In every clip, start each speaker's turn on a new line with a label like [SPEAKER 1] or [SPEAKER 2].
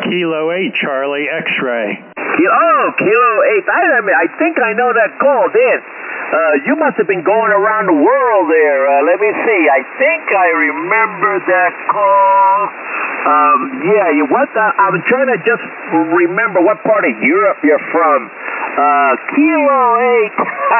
[SPEAKER 1] Kilo 8, Charlie, X-ray.
[SPEAKER 2] Kilo 8. I think I know that call, Dan. You must have been going around the world there. Let me see. I think I remember that call. I was trying to just remember what part of Europe you're from. Kilo 8.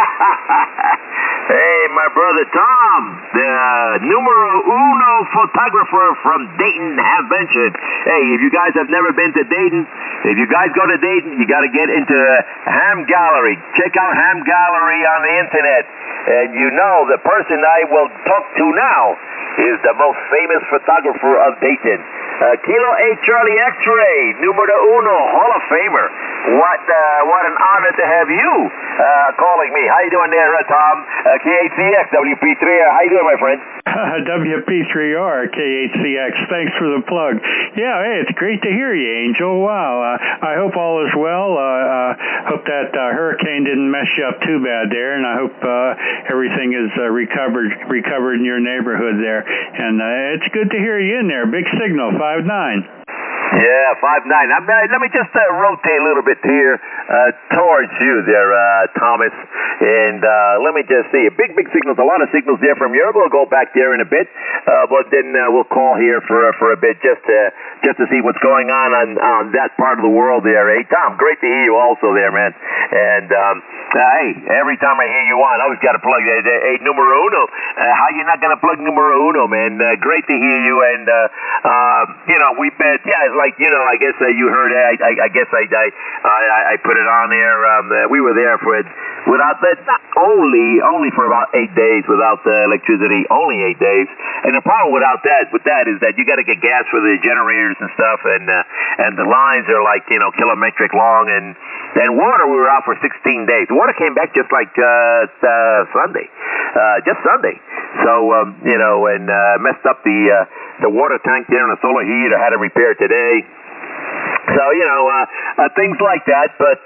[SPEAKER 2] Hey, my brother Tom, the numero uno photographer from Dayton, Hampshire. Hey, if you guys have never been to Dayton, if you guys go to Dayton, you got to get into Ham Gallery. Check out Ham Gallery on the internet. And you know the person I will talk to now is the most famous photographer of Dayton. Kilo 8 Charlie X-ray, numero uno, Hall of Famer. What an honor to have you calling me. How you doing there, Tom? KHCX, WP3R. How you doing, my friend?
[SPEAKER 1] WP3R, KHCX. Thanks for the plug. Yeah, hey, it's great to hear you, Angel. Wow. I hope all is well. Hope that hurricane didn't mess you up too bad there, and I hope everything is recovered in your neighborhood there. And it's good to hear you in there. Big signal, 5'9".
[SPEAKER 2] Yeah, 5'9". Let me just rotate a little bit here towards you there, Thomas. And let me just see. Big signals, a lot of signals there from Europe. We'll go back there in a bit, but then we'll call here for a bit just to see what's going on that part of the world there. Hey, Tom, great to hear you also there, man. And hey, every time I hear you on, I always got to plug hey, numero uno. How you not gonna plug numero uno, man? Great to hear you. And we've been like I guess you heard. I guess I put it on there. We were there without that, only for about 8 days without electricity. Only 8 days. And the problem with that is that you got to get gas for the generators and stuff, and the lines are like kilometric long, and water we were out for 16 days. The water came back just like Sunday, just Sunday. So and messed up the water tank there and the solar heater. Had to repair today. So things like that, but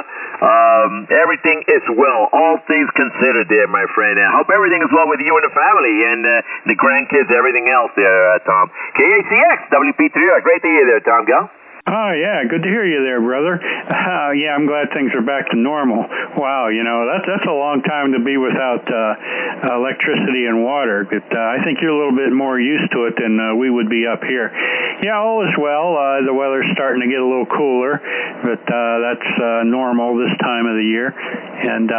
[SPEAKER 2] everything is well. All things considered, there, my friend. I hope everything is well with you and the family and the grandkids, everything else there, Tom. KHCX, WP3R. Great to hear you there, Tom. Go.
[SPEAKER 1] Oh, yeah, good to hear you there, brother. Yeah, I'm glad things are back to normal. Wow, that's a long time to be without electricity and water. But I think you're a little bit more used to it than we would be up here. Yeah, all is well. The weather's starting to get a little cooler, but that's normal this time of the year. And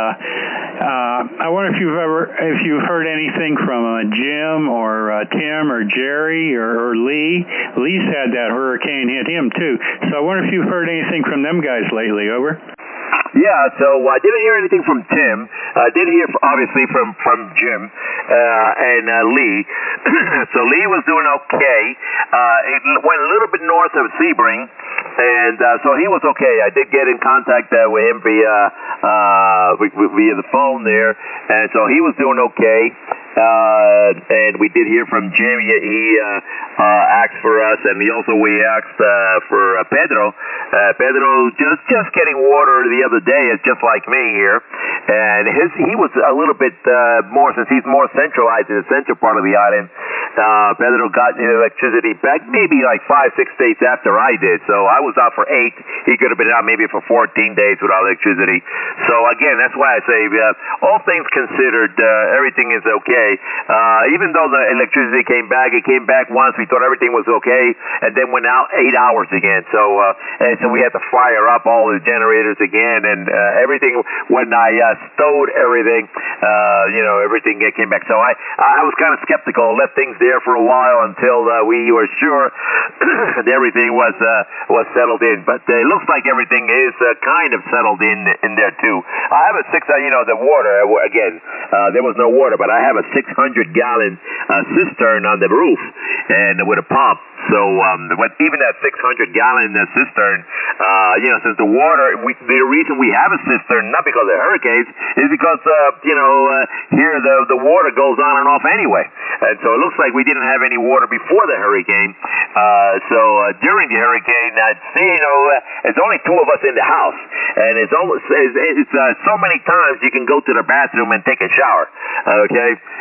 [SPEAKER 1] I wonder if you've heard anything from Jim or Tim or Jerry or Lee. Lee's had that hurricane hit him too. So I wonder if you've heard anything from them guys lately. Over.
[SPEAKER 2] Yeah, so I didn't hear anything from Tim. I did hear, obviously, from Jim and Lee. So Lee was doing okay. It went a little bit north of Sebring, and so he was okay. I did get in contact with him via the phone there, and so he was doing okay. And we did hear from Jim. He asked for us, and we asked for Pedro. Pedro just getting water the other day, is just like me here, and he was a little bit more, since he's more centralized in the central part of the island. Pedro got electricity back maybe like 5-6 days after I did. So I was out for 8. He could have been out maybe for 14 days without electricity. So again, that's why I say, all things considered, everything is okay. Even though the electricity came back, it came back once. We thought everything was okay, and then went out 8 hours again. So we had to fire up all the generators again, and everything. When I stowed everything, everything came back. So I was kind of skeptical. Left things there for a while until we were sure that everything was settled in. But it looks like everything is kind of settled in there too. I have a the water again. There was no water, but I have a 600-gallon cistern on the roof, and with a pump. So even that 600-gallon cistern, since the water, the reason we have a cistern, not because of hurricanes, is because here the water goes on and off anyway, and so it looks like we didn't have any water before the hurricane. So during the hurricane, it's only 2 of us in the house, and it's so many times you can go to the bathroom and take a shower. Okay,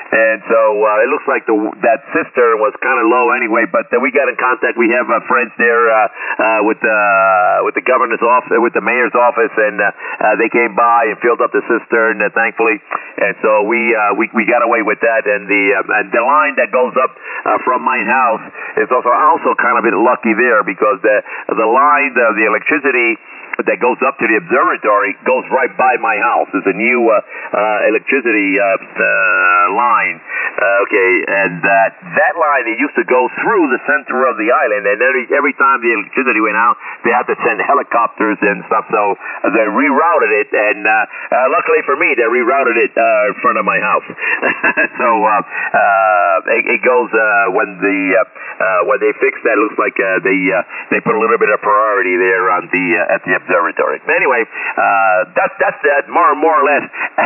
[SPEAKER 2] and so it looks like that cistern was kind of low anyway. But we got in contact. We have friends there with the governor's office, with the mayor's office, and they came by and filled up the cistern, thankfully. And so we got away with that. And the line that goes up from my house is also kind of a bit lucky there, because the line, the electricity that goes up to the observatory goes right by my house. There's a new electricity line. Okay, and that line, it used to go through the center of the island, and every time the electricity went out, they had to send helicopters and stuff. So they rerouted it, and luckily for me, they rerouted it in front of my house. So it goes when they fixed that. It looks like they put a little bit of priority there on at the observatory. Anyway, that's that more or less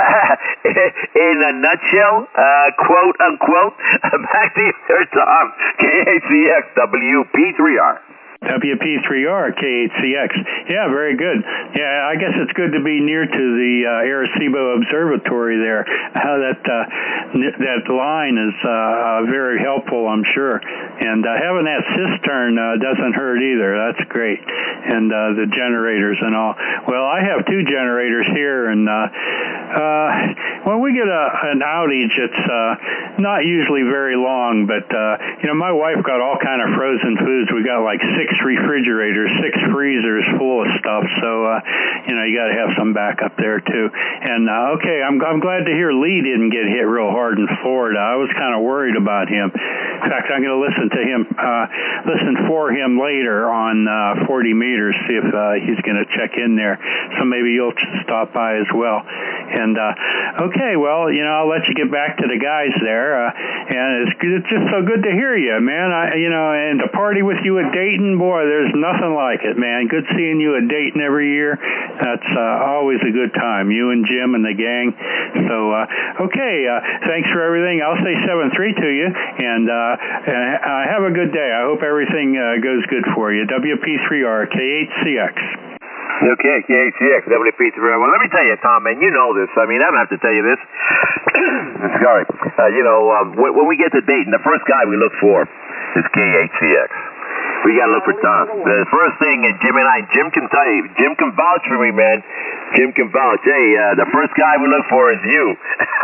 [SPEAKER 2] in a nutshell, quote unquote. Back to you, Tom. KHCX WP3R.
[SPEAKER 1] WP3R, KHCX. Yeah, very good. Yeah, I guess it's good to be near to the Arecibo Observatory there. That line is very helpful, I'm sure. And having that cistern doesn't hurt either. That's great. And the generators and all. Well, I have 2 generators here, and when we get an outage, it's not usually very long, but my wife got all kind of frozen foods. We got like 6 refrigerators, 6 freezers full of stuff, so you got to have some backup there too. And okay, I'm glad to hear Lee didn't get hit real hard in Florida. I was kind of worried about him. In fact, I'm going to listen for him later on 40 meters, see if he's going to check in there. So maybe you'll stop by as well. And okay, well, I'll let you get back to the guys there. And it's just so good to hear you, man. And to party with you at Dayton, boy, there's nothing like it, man. Good seeing you at Dayton every year. That's always a good time, you and Jim and the gang. So, okay, thanks for everything. I'll say 7-3 to you, and have a good day. I hope everything goes good for you. WP3R, KHCX.
[SPEAKER 2] Okay, KHCX, WP3R. Well, let me tell you, Tom, man, you know this. I mean, I don't have to tell you this. Sorry. When we get to Dayton, the first guy we look for is KHCX. We gotta look for Tom. The first thing, and Jim can tell you, Jim can vouch for me, man. Jim can vouch. Hey, the first guy we look for is you.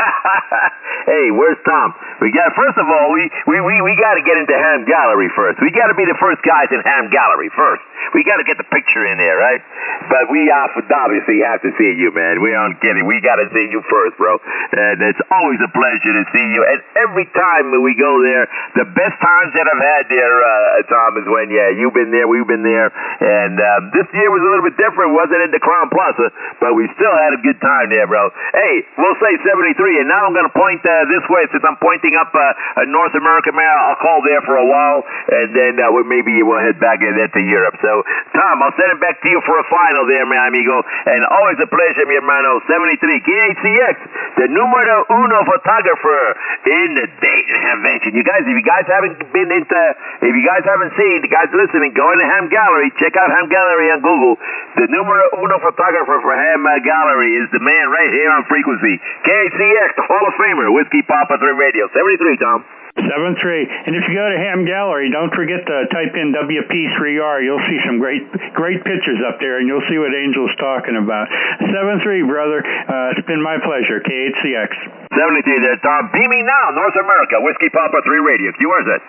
[SPEAKER 2] Hey, where's Tom? First of all, we gotta get into Ham Gallery first. We gotta be the first guys in Ham Gallery first. We gotta get the picture in there, right? But we obviously have to see you, man. We aren't kidding. We gotta see you first, bro. And it's always a pleasure to see you. And every time we go there, the best times that I've had there, Tom, is when you've been there, we've been there, and this year was a little bit different. Wasn't in the Crown Plaza, but we still had a good time there, bro. Hey, we'll say 73, and now I'm going to point this way since I'm pointing up North America, man. I'll call there for a while, and then maybe we'll head back in there to Europe. So, Tom, I'll send it back to you for a final there, my amigo, and always a pleasure, mi hermano. 73, KHCX, the numero uno photographer in the Dayton Convention. You guys, if you guys haven't seen, the guys listening, go into Ham Gallery. Check out Ham Gallery on Google. The numero uno photographer for Ham Gallery is the man right here on frequency. KHCX, the Hall of Famer, Whiskey Papa 3 Radio. 73, Tom.
[SPEAKER 1] 7-3. And if you go to Ham Gallery, don't forget to type in WP3R. You'll see some great pictures up there, and you'll see what Angel's talking about. 7-3, brother. It's been my pleasure. KHCX.
[SPEAKER 2] 73 there, Tom. Beaming now, North America, Whiskey Papa 3 Radio. QRZ.